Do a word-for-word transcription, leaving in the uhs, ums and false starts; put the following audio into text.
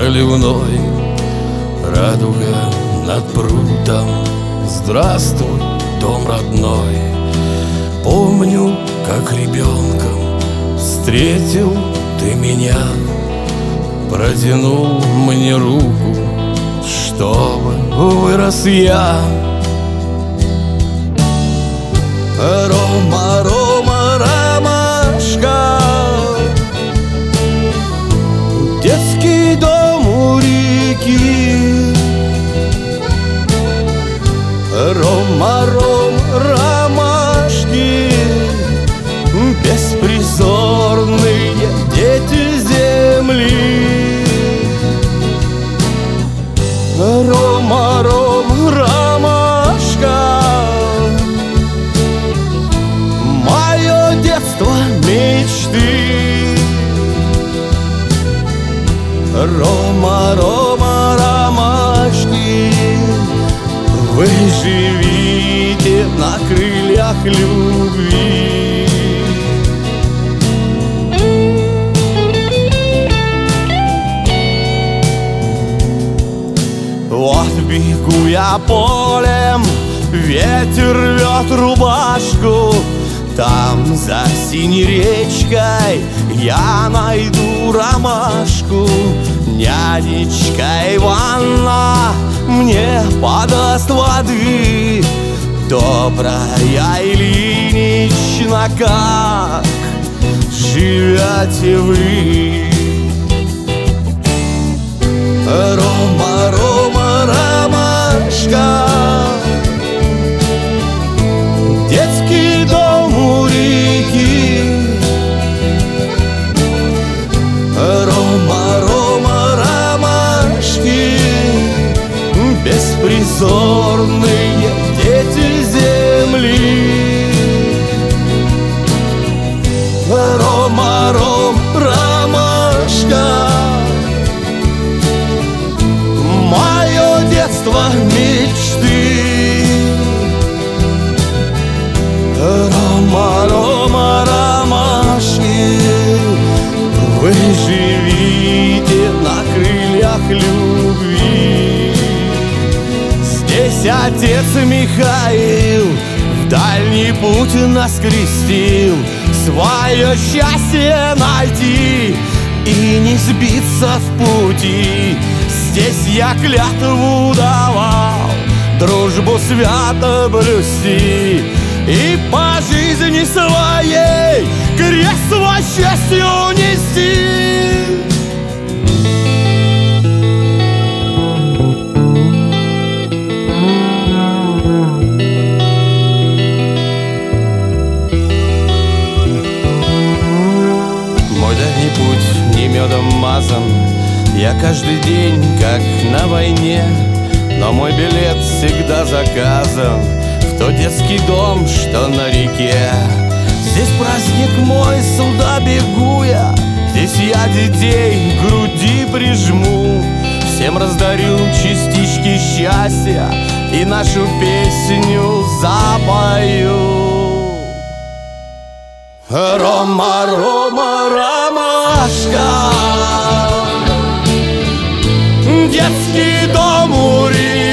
проливной, радуга над прудом. Здравствуй, дом родной. Помню, как ребенком встретил ты меня, протянул мне руку, чтобы вырос я. Рома, Рома, ромашка, детский дом у реки. Рома, Ром, ромашки, беспризорные дети земли. Рома, Ром, ромашка, мое детство мечты. Рома, Рома, ромашки, вы живите на крыльях любви. Вот бегу я полем, ветер рвет рубашку. Там за синей речкой я найду ромашку. Нянечка Иванна мне подаст воды. Добрая Ильинична, как живете вы? Рома, Рома, ромашка, детский дом у реки. Рома, Рома, ромашки, беспризорные дети земли. Рома, Ром, ромашка, мое детство мечты. Рома, Рома, ромашки, вы живите на крыльях любви. Здесь отец Михаил в дальний путь нас крестил. Свое счастье найти и не сбиться в пути. Здесь я клятву давал дружбу свято блюсти и по жизни своей крест во счастью нести. Мой дальний путь не медом мазан, я каждый день как на войне, но мой билет всегда заказан в тот детский дом, что на реке. Здесь праздник мой, сюда бегу я, здесь я детей к груди прижму. Всем раздарю частички счастья и нашу песню запою. Рома, Рома, ромашка, детский дом у реки.